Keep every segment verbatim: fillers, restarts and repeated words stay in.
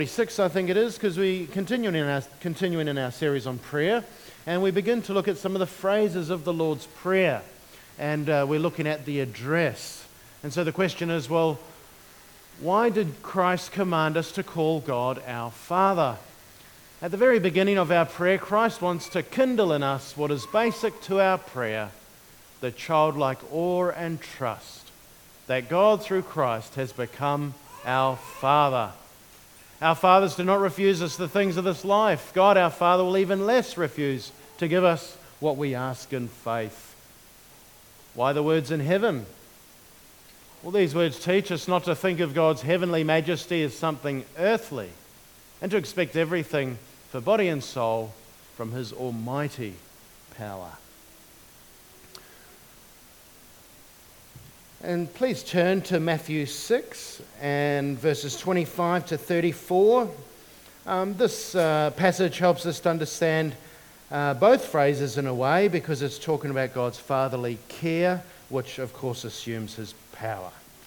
Six, I think it is, because we continuing in our continuing in our series on prayer, and we begin to look at some of the phrases of the Lord's Prayer, and uh, we're looking at the address. And so the question is, well, why did Christ command us to call God our Father? At the very beginning of our prayer, Christ wants to kindle in us what is basic to our prayer, the childlike awe and trust that God through Christ has become our Father. Our fathers do not refuse us the things of this life. God, our Father, will even less refuse to give us what we ask in faith. Why the words in heaven? Well, these words teach us not to think of God's heavenly majesty as something earthly, and to expect everything for body and soul from His almighty power. And please turn to Matthew six and verses twenty-five to thirty-four. Um, this uh, passage helps us to understand uh, both phrases in a way, because it's talking about God's fatherly care, which of course assumes His power.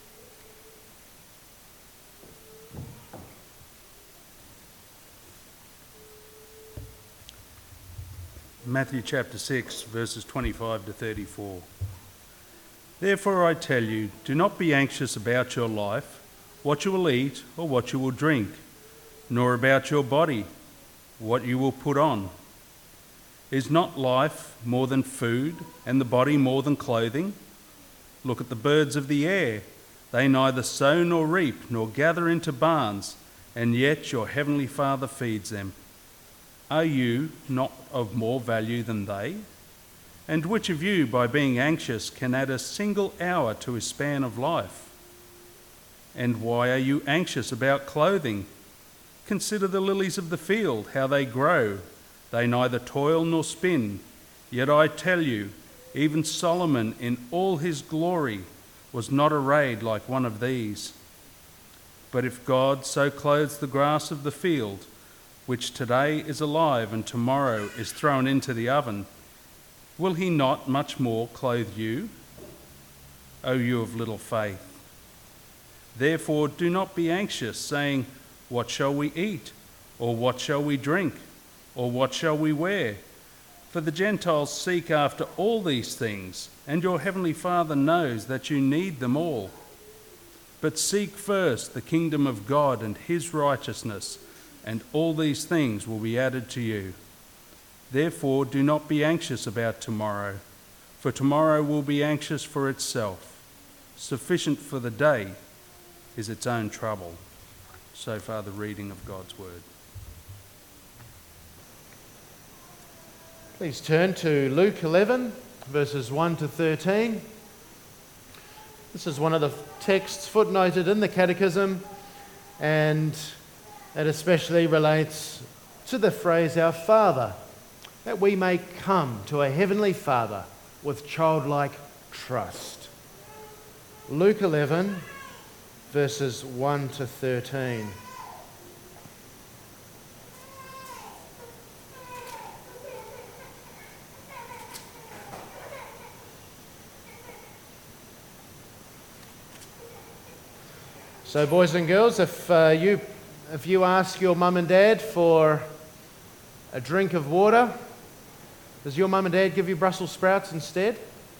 Matthew chapter six, verses twenty-five to thirty-four. Therefore I tell you, do not be anxious about your life, what you will eat or what you will drink, nor about your body, what you will put on. Is not life more than food, and the body more than clothing? Look at the birds of the air. They neither sow nor reap, nor gather into barns, and yet your heavenly Father feeds them. Are you not of more value than they? And which of you, by being anxious, can add a single hour to his span of life? And why are you anxious about clothing? Consider the lilies of the field, how they grow. They neither toil nor spin. Yet I tell you, even Solomon in all his glory was not arrayed like one of these. But if God so clothes the grass of the field, which today is alive and tomorrow is thrown into the oven, will He not much more clothe you, O you of little faith? Therefore do not be anxious, saying, what shall we eat? Or what shall we drink? Or what shall we wear? For the Gentiles seek after all these things, and your heavenly Father knows that you need them all. But seek first the kingdom of God and His righteousness, and all these things will be added to you. Therefore, do not be anxious about tomorrow, for tomorrow will be anxious for itself. Sufficient for the day is its own trouble. So far, the reading of God's word. Please turn to Luke eleven, verses one to thirteen. This is one of the texts footnoted in the Catechism, and it especially relates to the phrase, our Father, that we may come to a heavenly Father with childlike trust. Luke eleven, verses one to thirteen. So, boys and girls, if uh, you if you ask your mum and dad for a drink of water, does your mum and dad give you Brussels sprouts instead?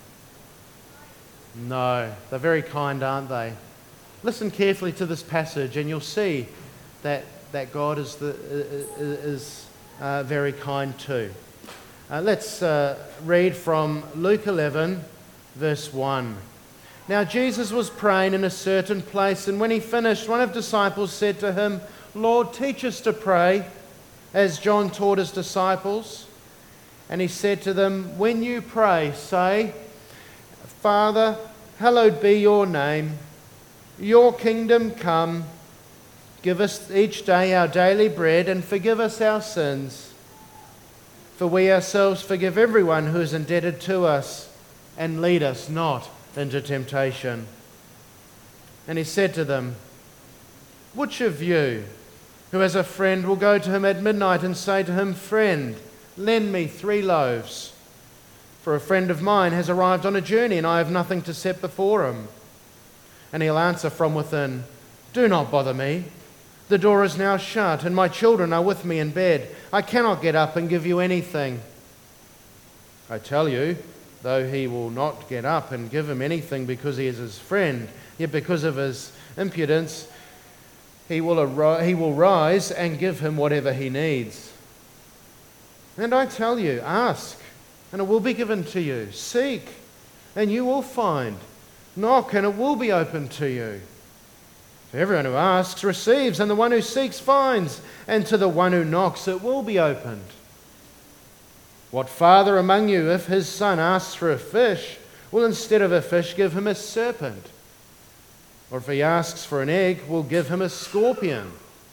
No, they're very kind, aren't they? Listen carefully to this passage, and you'll see that that God is the is uh, very kind too. Uh, let's uh, read from Luke eleven, verse one. Now Jesus was praying in a certain place, and when he finished, one of his disciples said to him, Lord, teach us to pray, as John taught his disciples. And he said to them, when you pray, say, Father, hallowed be your name, your kingdom come, give us each day our daily bread, and forgive us our sins, for we ourselves forgive everyone who is indebted to us, and lead us not into temptation. And he said to them, which of you who has a friend will go to him at midnight and say to him, friend, lend me three loaves, for a friend of mine has arrived on a journey and I have nothing to set before him? And he'll answer from within, do not bother me, The door is now shut, and my children are with me in bed. I cannot get up and give you anything. I tell you, though he will not get up and give him anything because he is his friend, yet because of his impudence, he will, ar- he will rise and give him whatever he needs. And I tell you, ask, and it will be given to you. Seek, and you will find. Knock, and it will be opened to you. For everyone who asks receives, and the one who seeks finds, and to the one who knocks it will be opened. What father among you, if his son asks for a fish, will instead of a fish give him a serpent? Or if he asks for an egg, will give him a scorpion?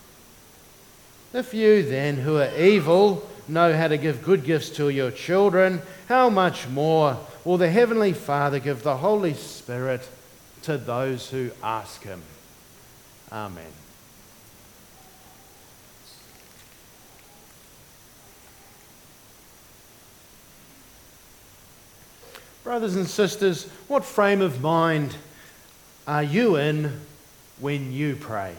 If you then, who are evil, know how to give good gifts to your children, how much more will the Heavenly Father give the Holy Spirit to those who ask him? Amen. Brothers and sisters, what frame of mind are you in when you pray?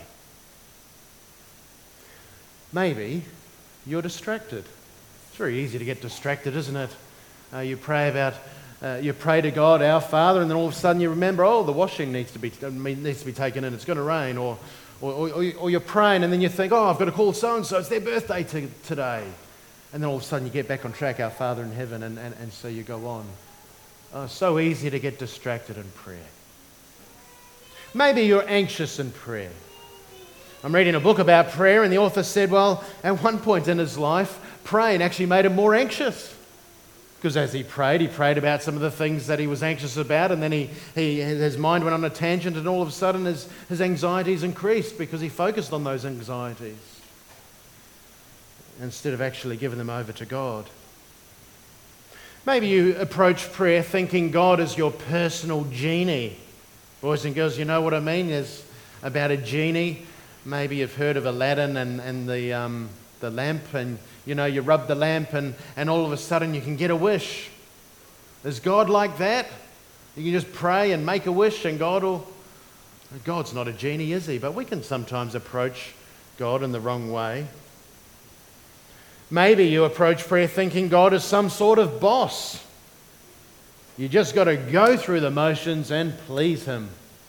Maybe you're distracted. It's very easy to get distracted, isn't it? Uh, you pray about, uh, you pray to God, our Father, and then all of a sudden you remember, oh, the washing needs to be needs to be taken in. It's going to rain, or or, or, or you're praying, and then you think, oh, I've got to call so and so. It's their birthday to, today, and then all of a sudden you get back on track, our Father in heaven, and, and, and so you go on. Oh, so easy to get distracted in prayer. Maybe you're anxious in prayer. I'm reading a book about prayer, and the author said, well, at one point in his life, praying actually made him more anxious. Because as he prayed, he prayed about some of the things that he was anxious about, and then he, he his mind went on a tangent, and all of a sudden his, his anxieties increased because he focused on those anxieties instead of actually giving them over to God. Maybe you approach prayer thinking God is your personal genie. Boys and girls, you know what I mean? There's about a genie. Maybe you've heard of Aladdin and, and the, um, the lamp, and you know, you rub the lamp and, and all of a sudden you can get a wish. Is God like that? You can just pray and make a wish and God will... God's not a genie, is he? But we can sometimes approach God in the wrong way. Maybe you approach prayer thinking God is some sort of boss. You just got to go through the motions and please him.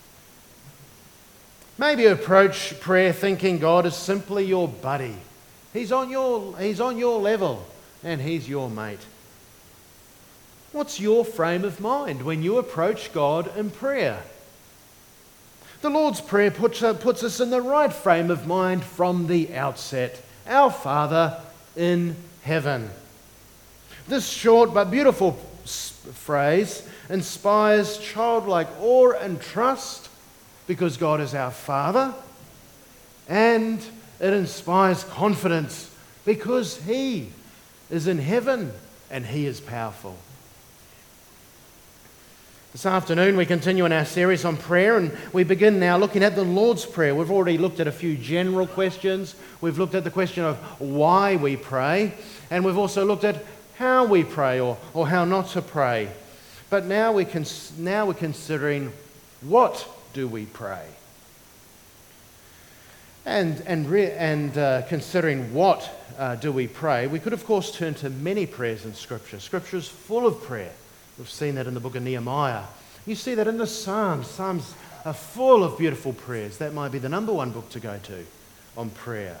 Maybe you approach prayer thinking God is simply your buddy. He's on your, he's on your level and he's your mate. What's your frame of mind when you approach God in prayer? The Lord's Prayer puts, puts us in the right frame of mind from the outset. Our Father in heaven. This short but beautiful phrase inspires childlike awe and trust because God is our Father, and it inspires confidence because He is in heaven and He is powerful. This afternoon we continue in our series on prayer, and we begin now looking at the Lord's Prayer. We've already looked at a few general questions. We've looked at the question of why we pray, and we've also looked at how we pray or, or how not to pray. But now, we can, now we're considering what do we pray? And, and, re, and uh, considering what uh, do we pray, we could of course turn to many prayers in Scripture. Scripture is full of prayer. We've seen that in the book of Nehemiah. You see that in the Psalms. Psalms are full of beautiful prayers. That might be the number one book to go to on prayer.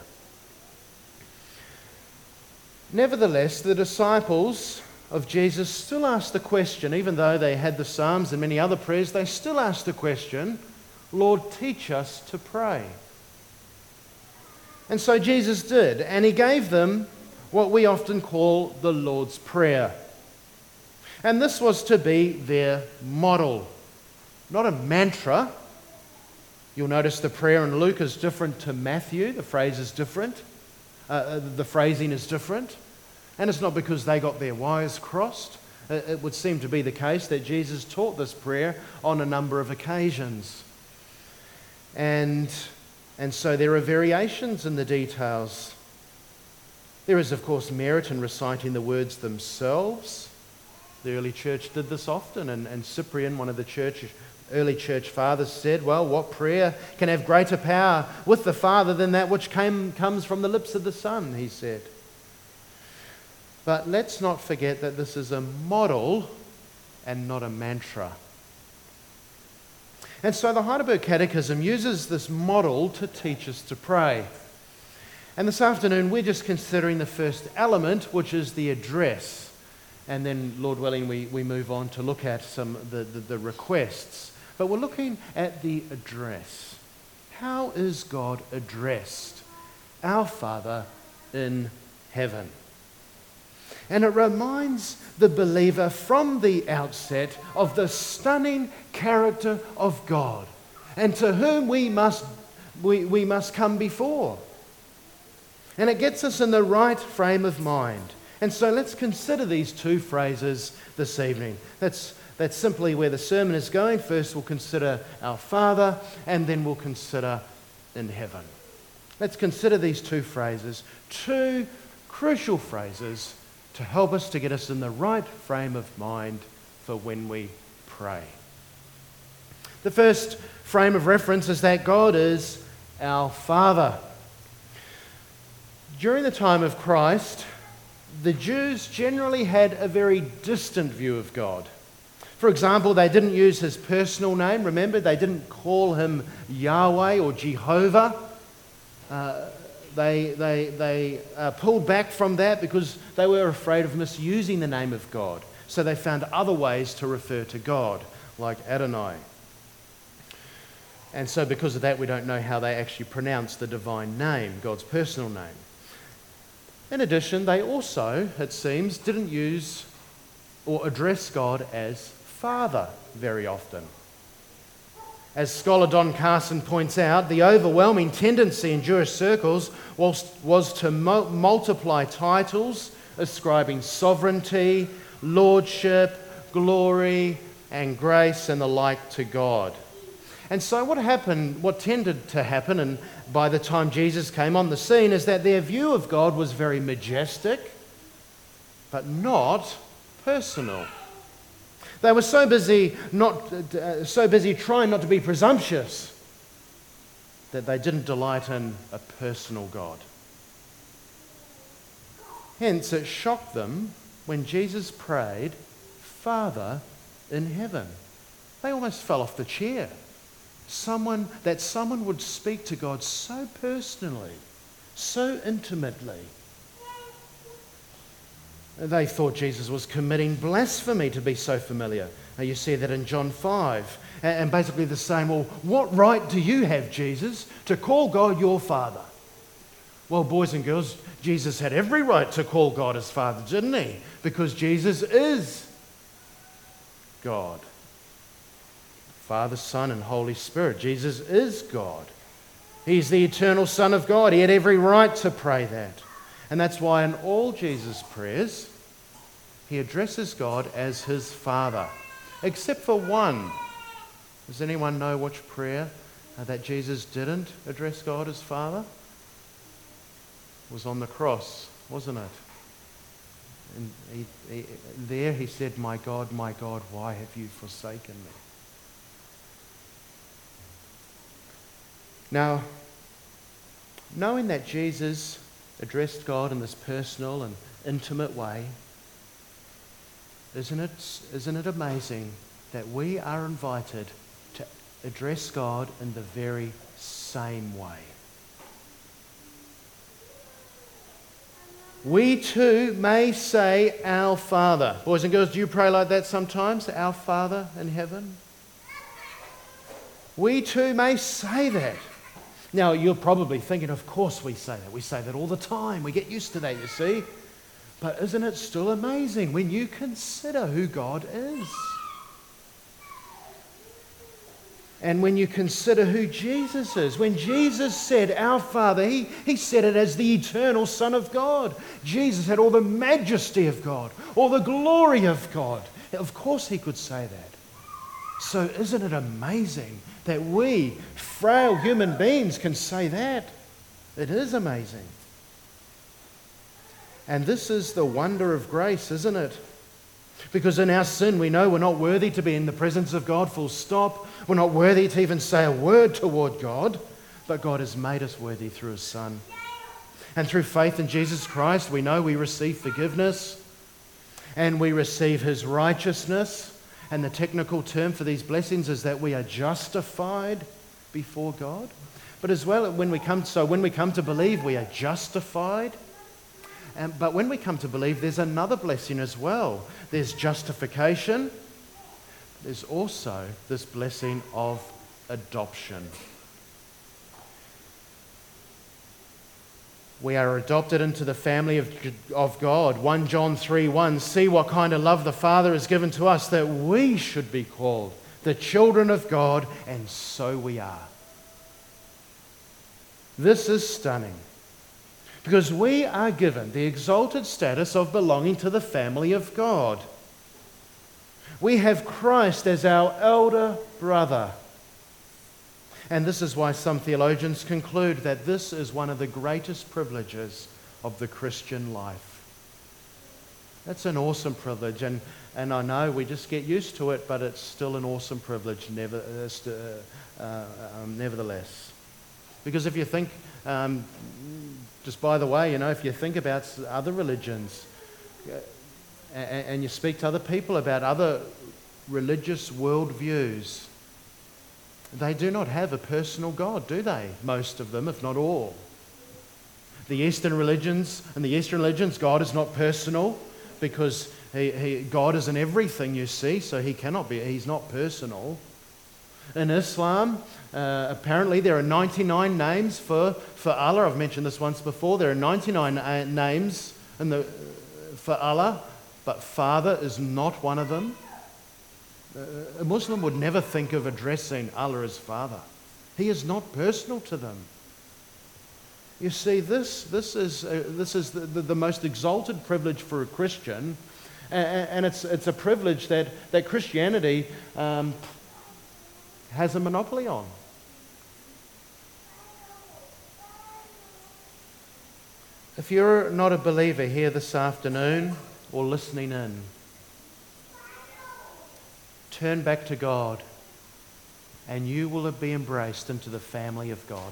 Nevertheless, the disciples of Jesus still asked the question, even though they had the Psalms and many other prayers, they still asked the question, Lord, teach us to pray. And so Jesus did, and he gave them what we often call the Lord's Prayer. And this was to be their model, not a mantra. You'll notice the prayer in Luke is different to Matthew. The phrase is different. Uh, the phrasing is different. And it's not because they got their wires crossed. It would seem to be the case that Jesus taught this prayer on a number of occasions. And, and so there are variations in the details. There is, of course, merit in reciting the words themselves. The early church did this often, and, and Cyprian, one of the church early church fathers said, well, what prayer can have greater power with the Father than that which came, comes from the lips of the Son, he said. But let's not forget that this is a model and not a mantra. And so the Heidelberg Catechism uses this model to teach us to pray. And this afternoon we're just considering the first element, which is the address. And then, Lord willing, we, we move on to look at some of the, the, the requests. But we're looking at the address. How is God addressed? Our Father in heaven. And it reminds the believer from the outset of the stunning character of God, and to whom we must, we, we must come before. And it gets us in the right frame of mind. And so let's consider these two phrases this evening. That's, that's simply where the sermon is going. First we'll consider our Father, and then we'll consider in heaven. Let's consider these two phrases, two crucial phrases to help us to get us in the right frame of mind for when we pray. The first frame of reference is that God is our Father. During the time of Christ, the Jews generally had a very distant view of God. For example, they didn't use his personal name. Remember, they didn't call him Yahweh or Jehovah. Uh, They, they, they uh, pulled back from that because they were afraid of misusing the name of God. So they found other ways to refer to God, like Adonai. And so because of that, we don't know how they actually pronounced the divine name, God's personal name. In addition, they also, it seems, didn't use or address God as Father very often. As scholar Don Carson points out, the overwhelming tendency in Jewish circles was, was to mo- multiply titles ascribing sovereignty, lordship, glory, and grace and the like to God. And so what happened, what tended to happen, and by the time Jesus came on the scene, is that their view of God was very majestic, but not personal. They were so busy, not uh, so busy trying not to be presumptuous that they didn't delight in a personal God. Hence, it shocked them when Jesus prayed, Father in heaven. They almost fell off the chair. Someone that someone would speak to God so personally, so intimately. They thought Jesus was committing blasphemy to be so familiar. Now you see that in John five. And basically the same, well, what right do you have, Jesus, to call God your Father? Well, boys and girls, Jesus had every right to call God his Father, didn't he? Because Jesus is God. Father, Son, and Holy Spirit. Jesus is God. He's the eternal Son of God. He had every right to pray that. And that's why in all Jesus' prayers, he addresses God as his Father, except for one. Does anyone know which prayer uh, that Jesus didn't address God as Father? It was on the cross, wasn't it? And he, he, there he said, my God, my God, why have you forsaken me? Now, knowing that Jesus addressed God in this personal and intimate way, isn't it, isn't it amazing that we are invited to address God in the very same way? We too may say, Our Father. Boys and girls, do you pray like that sometimes? Our Father in heaven? We too may say that. Now, you're probably thinking, of course we say that. We say that all the time. We get used to that, you see. But isn't it still amazing when you consider who God is? And when you consider who Jesus is. When Jesus said, Our Father, he, he said it as the eternal Son of God. Jesus had all the majesty of God, all the glory of God. Of course he could say that. So isn't it amazing that we, frail human beings, can say that? It is amazing. And this is the wonder of grace, isn't it? Because in our sin, we know we're not worthy to be in the presence of God, full stop. We're not worthy to even say a word toward God, but God has made us worthy through His Son. And through faith in Jesus Christ, we know we receive forgiveness and we receive His righteousness. And the technical term for these blessings is that we are justified before God. But as well, when we come, so when we come to believe, we are justified. And, but when we come to believe, there's another blessing as well. There's justification. There's also this blessing of adoption. We are adopted into the family of, of God. First John three one, see what kind of love the Father has given to us that we should be called the children of God, and so we are. This is stunning because we are given the exalted status of belonging to the family of God. We have Christ as our elder brother. And this is why some theologians conclude that this is one of the greatest privileges of the Christian life. That's an awesome privilege, and, and I know we just get used to it, but it's still an awesome privilege never, uh, uh, um, nevertheless. Because if you think, um, just by the way, you know, if you think about other religions uh, and, and you speak to other people about other religious worldviews, they do not have a personal God, do they? Most of them, if not all. The Eastern religions, and the Eastern religions, God is not personal because he, he, God is in everything, you see, so he cannot be, he's not personal. In Islam, uh, apparently there are ninety-nine names for, for Allah. I've mentioned this once before. There are ninety-nine names in the, for Allah, but Father is not one of them. A Muslim would never think of addressing Allah as Father. He is not personal to them. You see, this, this is, uh, this is the, the, the most exalted privilege for a Christian, and, and it's, it's a privilege that, that Christianity um, has a monopoly on. If you're not a believer here this afternoon or listening in, turn back to God and you will be embraced into the family of God.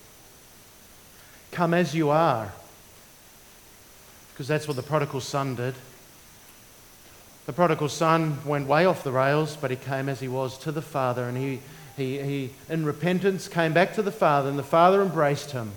Come as you are, because that's what the prodigal son did. The prodigal son went way off the rails, but he came as he was to the Father, and he, he, he in repentance came back to the Father, and the Father embraced him.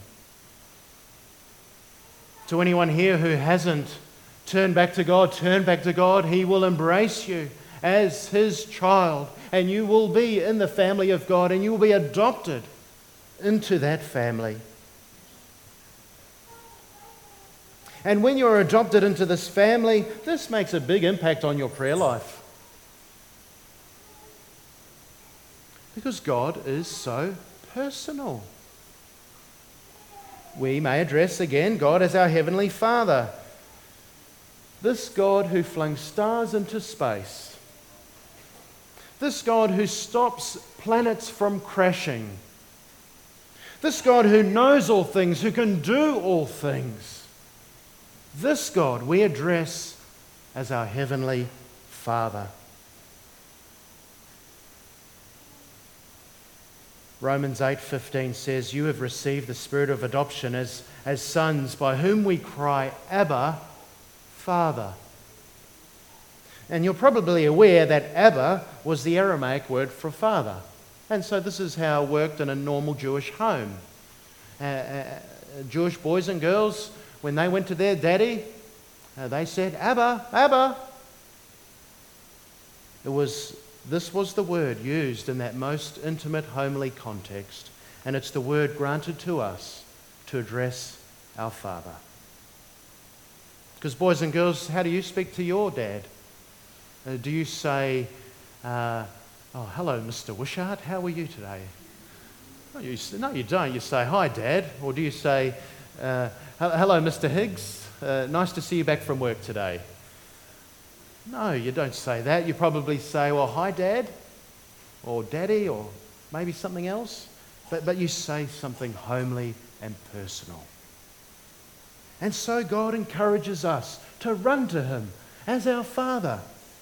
To anyone here who hasn't turned back to God, turn back to God. He will embrace you as His child, and you will be in the family of God, and you will be adopted into that family. And when you're adopted into this family, this makes a big impact on your prayer life. Because God is so personal. We may address again God as our Heavenly Father. This God who flung stars into space. This God who stops planets from crashing. This God who knows all things, who can do all things. This God we address as our Heavenly Father. Romans eight fifteen says, you have received the spirit of adoption as, as sons, by whom we cry, Abba, Father. And you're probably aware that Abba was the Aramaic word for father. And so this is how it worked in a normal Jewish home. Uh, uh, Jewish boys and girls, when they went to their daddy, uh, they said, Abba, Abba. It was, this was the word used in that most intimate, homely context. And it's the word granted to us to address our Father. Because boys and girls, how do you speak to your dad? Uh, do you say, uh, oh, hello, Mister Wishart, how are you today? No you, no, you don't. You say, hi, Dad. Or do you say, uh, hello, Mister Higgs, uh, nice to see you back from work today? No, you don't say that. You probably say, well, hi, Dad, or Daddy, or maybe something else. But, but you say something homely and personal. And so God encourages us to run to Him as our Father.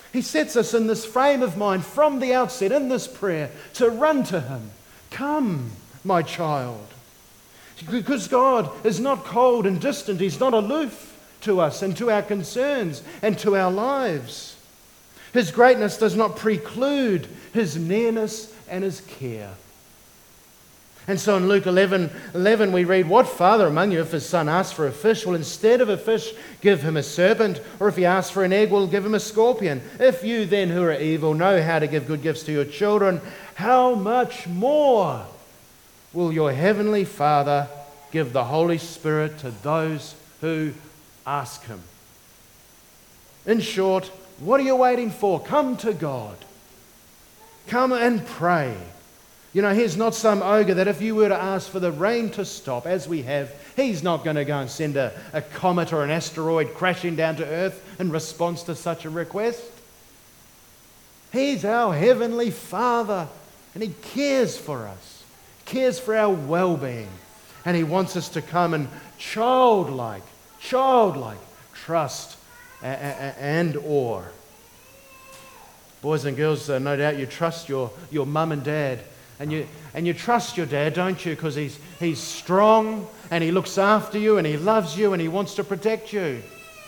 He sets us in this frame of mind from the outset in this prayer to run to him. Come, my child. Because God is not cold and distant. He's not aloof to us and to our concerns and to our lives. His greatness does not preclude his nearness and his care. And so in Luke eleven, eleven we read, "What father among you, if his son asks for a fish, will instead of a fish give him a serpent? Or if he asks for an egg, will give him a scorpion? If you then who are evil know how to give good gifts to your children, how much more will your heavenly Father give the Holy Spirit to those who ask him?" In short, what are you waiting for? Come to God. Come and pray. You know, he's not some ogre that if you were to ask for the rain to stop, as we have, he's not going to go and send a, a comet or an asteroid crashing down to earth in response to such a request. He's our heavenly Father, and he cares for us, cares for our well-being, and he wants us to come in childlike, childlike trust and awe. Boys and girls, uh, no doubt you trust your, your mum and dad. And you, and you trust your dad, don't you? Because he's, he's strong and he looks after you and he loves you and he wants to protect you.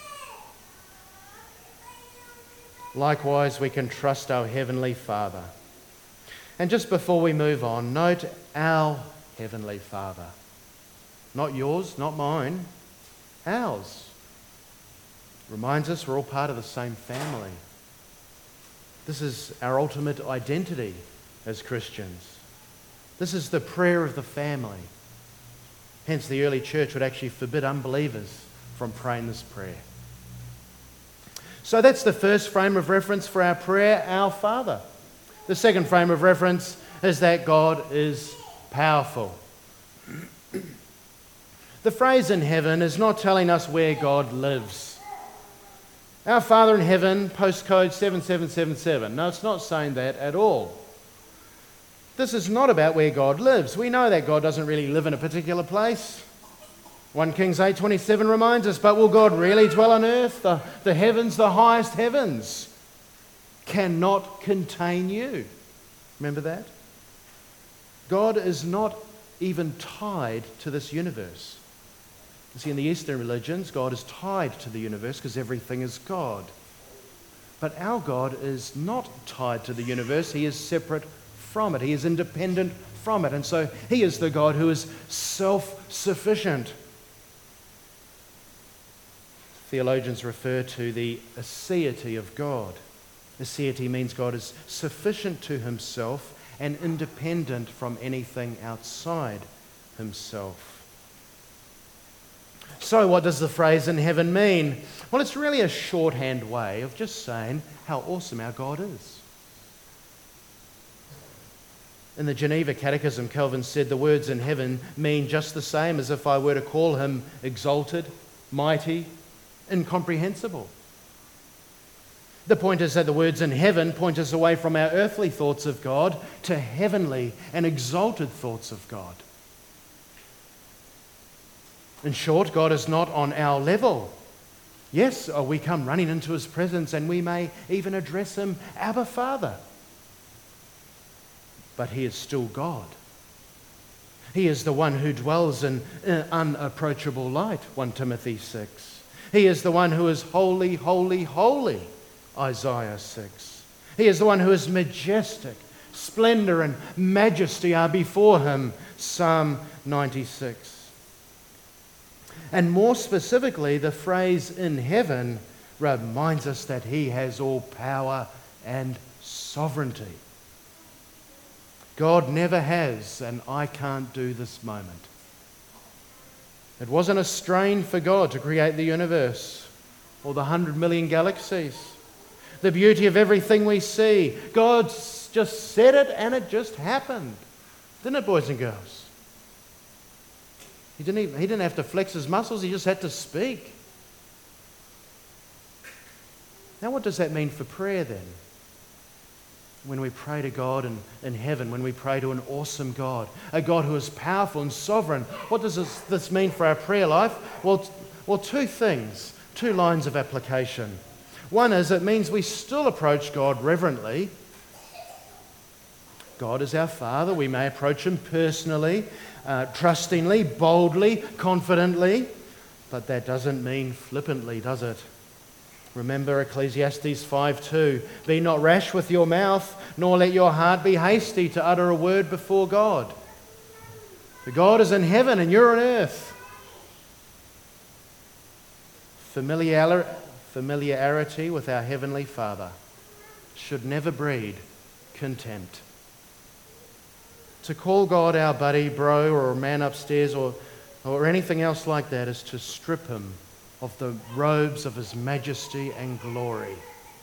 Likewise, we can trust our Heavenly Father. And just before we move on, note our Heavenly Father. Not yours, not mine, ours. Reminds us we're all part of the same family. This is our ultimate identity as Christians. This is the prayer of the family. Hence, the early church would actually forbid unbelievers from praying this prayer. So that's the first frame of reference for our prayer, our Father. The second frame of reference is that God is powerful. The phrase "in heaven" is not telling us where God lives. Our Father in heaven, postcode seven seven seven seven. No, it's not saying that at all. This is not about where God lives. We know that God doesn't really live in a particular place. First Kings eight twenty-seven reminds us, but will God really dwell on earth? The, the heavens, the highest heavens, cannot contain you. Remember that? God is not even tied to this universe. You see, in the Eastern religions, God is tied to the universe because everything is God. But our God is not tied to the universe. He is separate from it. He is independent from it. And so he is the God who is self-sufficient. Theologians refer to the aseity of God. Aseity means God is sufficient to himself and independent from anything outside himself. So what does the phrase "in heaven" mean? Well, it's really a shorthand way of just saying how awesome our God is. In the Geneva Catechism, Calvin said the words "in heaven" mean just the same as if I were to call him exalted, mighty, incomprehensible. The point is that the words "in heaven" point us away from our earthly thoughts of God to heavenly and exalted thoughts of God. In short, God is not on our level. Yes, we come running into his presence and we may even address him, Abba, Father. But he is still God. He is the one who dwells in unapproachable light, First Timothy six. He is the one who is holy, holy, holy, Isaiah six. He is the one who is majestic. Splendor and majesty are before him, Psalm ninety-six. And more specifically, the phrase "in heaven" reminds us that he has all power and sovereignty. God never has an "I can't do this" moment. It wasn't a strain for God to create the universe or the hundred million galaxies. The beauty of everything we see. God just said it and it just happened. Didn't it, boys and girls? He didn't even, he didn't have to flex his muscles, he just had to speak. Now what does that mean for prayer then? When we pray to God in, in heaven, when we pray to an awesome God, a God who is powerful and sovereign, what does this, this mean for our prayer life? Well, well, two things, two lines of application. One is it means we still approach God reverently. God is our Father. We may approach him personally, uh, trustingly, boldly, confidently, but that doesn't mean flippantly, does it? Remember Ecclesiastes five two, "Be not rash with your mouth, nor let your heart be hasty to utter a word before God." For God is in heaven and you're on earth. Familiar, familiarity with our Heavenly Father should never breed contempt. To call God our buddy, bro, or a man upstairs, or, or anything else like that is to strip him of the robes of his majesty and glory.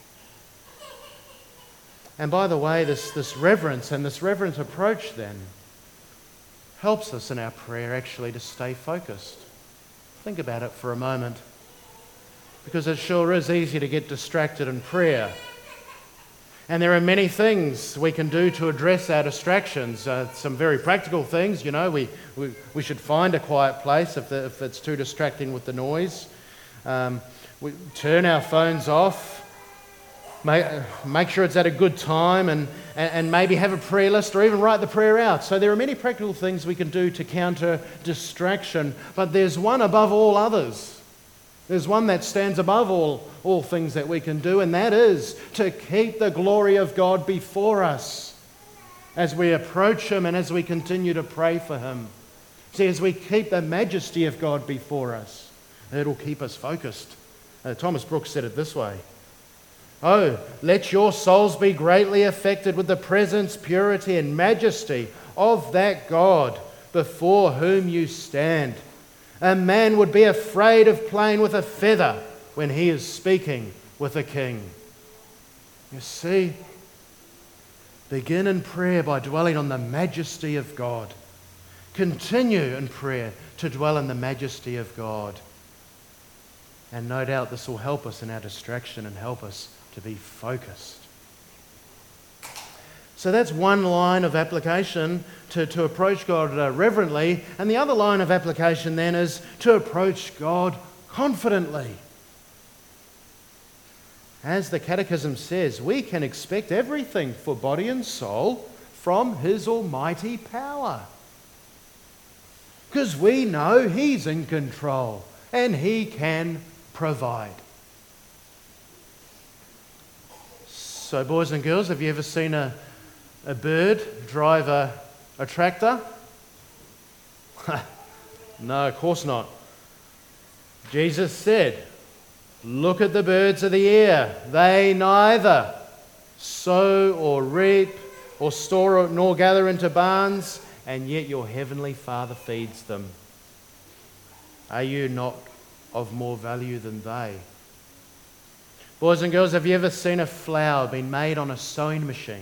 And by the way, this, this reverence and this reverent approach then helps us in our prayer actually to stay focused. Think about it for a moment. Because it sure is easy to get distracted in prayer. And there are many things we can do to address our distractions. Uh, some very practical things, you know, we, we, we should find a quiet place if, the, if it's too distracting with the noise. Um, we turn our phones off, make, make sure it's at a good time, and, and, and maybe have a prayer list or even write the prayer out. So there are many practical things we can do to counter distraction, but there's one above all others. There's one that stands above all, all things that we can do, and that is to keep the glory of God before us as we approach him and as we continue to pray for him. See, as we keep the majesty of God before us, it'll keep us focused. Uh, Thomas Brooks said it this way, "Oh, let your souls be greatly affected with the presence, purity, and majesty of that God before whom you stand. A man would be afraid of playing with a feather when he is speaking with a king." You see, begin in prayer by dwelling on the majesty of God. Continue in prayer to dwell in the majesty of God. And no doubt this will help us in our distraction and help us to be focused. So that's one line of application to, to approach God uh, reverently. And the other line of application then is to approach God confidently. As the Catechism says, we can expect everything for body and soul from his almighty power. Because we know he's in control and he can provide. So boys and girls, have you ever seen a A bird drive a, a tractor? No, of course not. Jesus said, "Look at the birds of the air. They neither sow or reap or store nor gather into barns, and yet your heavenly Father feeds them. Are you not of more value than they?" Boys and girls, have you ever seen a flower being made on a sewing machine?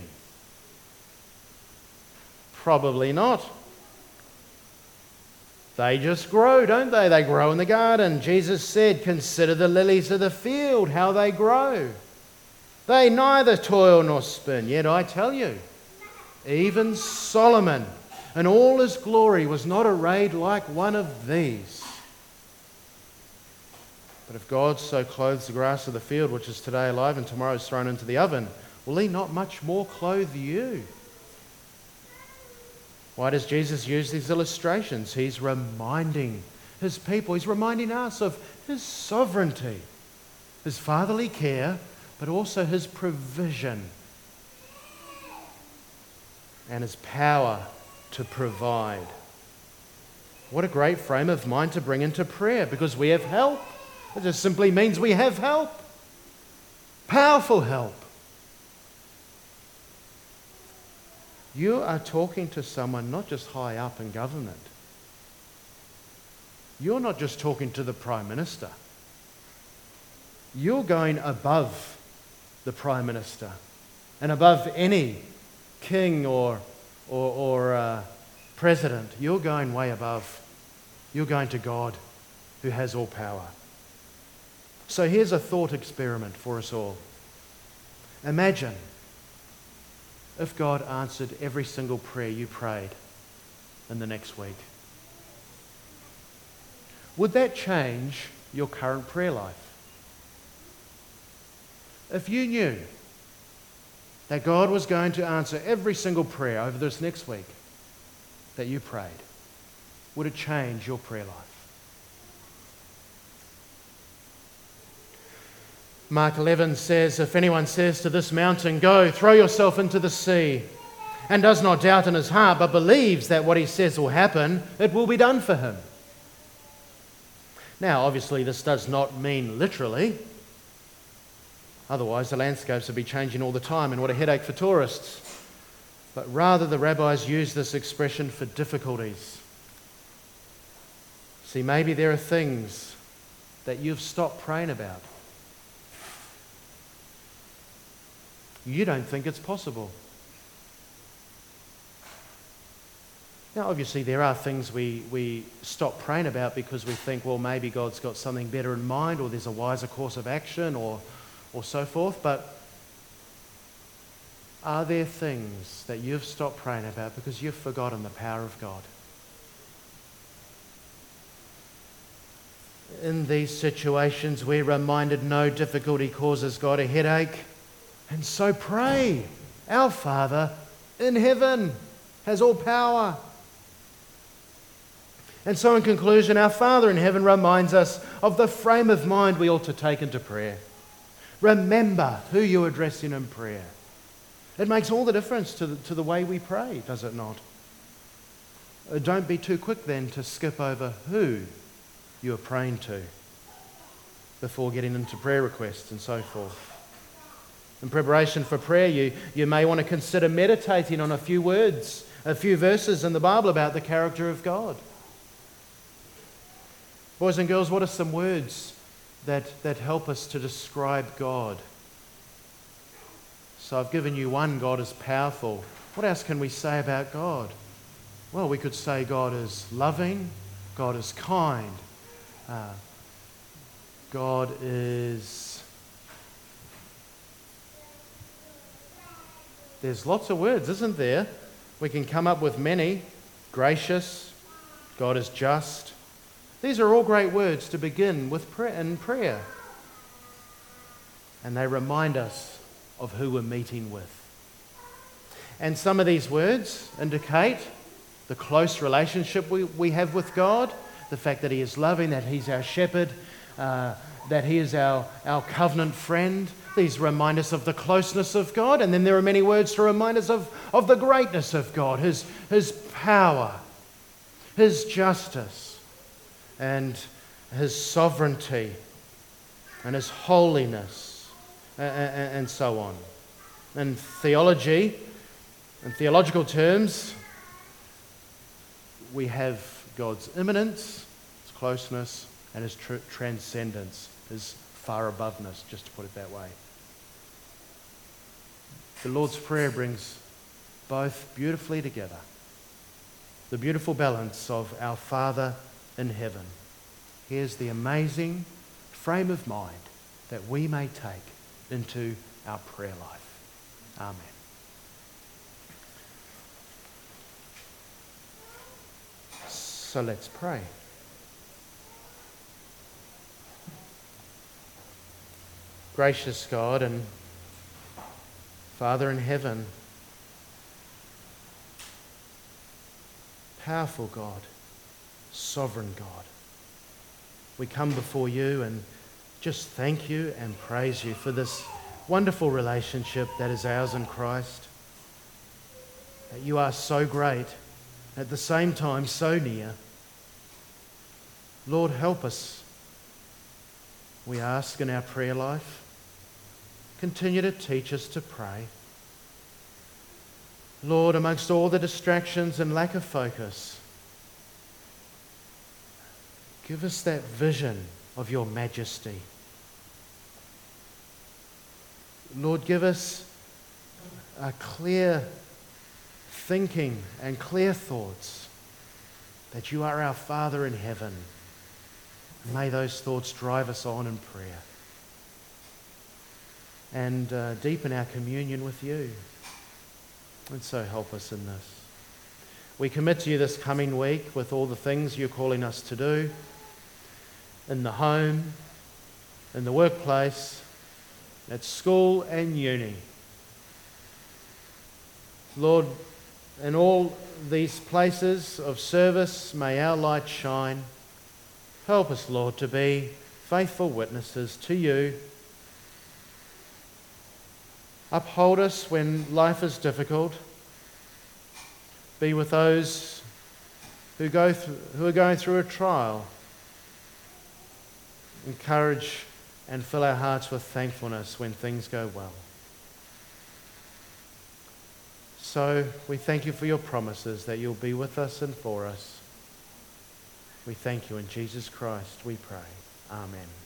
Probably not. They just grow, don't they? They grow in the garden. Jesus said, "Consider the lilies of the field, how they grow. They neither toil nor spin. Yet I tell you, even Solomon in all his glory was not arrayed like one of these. But if God so clothes the grass of the field, which is today alive and tomorrow is thrown into the oven, will he not much more clothe you?" Why does Jesus use these illustrations? He's reminding his people, he's reminding us of his sovereignty, his fatherly care, but also his provision and his power to provide. What a great frame of mind to bring into prayer, because we have help. It just simply means we have help. Powerful help. You are talking to someone not just high up in government. You're not just talking to the Prime Minister. You're going above the Prime Minister and above any king or, or, or uh, president. You're going way above. You're going to God who has all power. So here's a thought experiment for us all. Imagine if God answered every single prayer you prayed in the next week. Would that change your current prayer life? if you knew that God was going to answer every single prayer over this next week that you prayed, would it change your prayer life? Mark eleven says, if anyone says to this mountain, go, throw yourself into the sea, and does not doubt in his heart, but believes that what he says will happen, it will be done for him. Now, obviously, this does not mean literally. Otherwise, the landscapes would be changing all the time, and what a headache for tourists. But rather, the rabbis use this expression for difficulties. See, maybe there are things that you've stopped praying about. You don't think it's possible. Now, obviously, there are things we, we stop praying about because we think, well, maybe God's got something better in mind, or there's a wiser course of action, or, or so forth. But are there things that you've stopped praying about because you've forgotten the power of God? In these situations, we're reminded no difficulty causes God a headache. And so pray. Our Father in heaven has all power. And so in conclusion, our Father in heaven reminds us of the frame of mind we ought to take into prayer. Remember who you're addressing in prayer. It makes all the difference to the, to the way we pray, does it not? Uh, Don't be too quick then to skip over who you are praying to before getting into prayer requests and so forth. In preparation for prayer, you, you may want to consider meditating on a few words, a few verses in the Bible about the character of God. Boys and girls, what are some words that, that help us to describe God? So I've given you one, God is powerful. What else can we say about God? Well, we could say God is loving, God is kind, uh, God is... There's lots of words, isn't there? We can come up with many. Gracious, God is just. These are all great words to begin with prayer, in prayer. And they remind us of who we're meeting with. And some of these words indicate the close relationship we, we have with God, the fact that He is loving, that He's our shepherd, uh, that He is our, our covenant friend. These remind us of the closeness of God. And then there are many words to remind us of, of the greatness of God, His, His power, His justice, and His sovereignty, and His holiness, and, and, and so on. In theology, in theological terms, we have God's immanence, His closeness, and His tr- transcendence, His far aboveness, just to put it that way. The Lord's Prayer brings both beautifully together. The beautiful balance of our Father in heaven. Here's the amazing frame of mind that we may take into our prayer life. Amen. So let's pray. Gracious God and Father in heaven, powerful God, sovereign God, we come before you and just thank you and praise you for this wonderful relationship that is ours in Christ. That you are so great, at the same time so near. Lord, help us, we ask, in our prayer life. Continue to teach us to pray. Lord, amongst all the distractions and lack of focus, give us that vision of your majesty. Lord, give us a clear thinking and clear thoughts that you are our Father in heaven. May those thoughts drive us on in prayer and uh, deepen our communion with you. And so help us in this. We commit to you this coming week with all the things you're calling us to do in the home, in the workplace, at school and uni. Lord, in all these places of service, may our light shine. Help us, Lord, to be faithful witnesses to you. Uphold us when life is difficult. Be with those who go through, who are going through a trial. Encourage and fill our hearts with thankfulness when things go well. So we thank you for your promises that you'll be with us and for us. We thank you in Jesus Christ, we pray. Amen.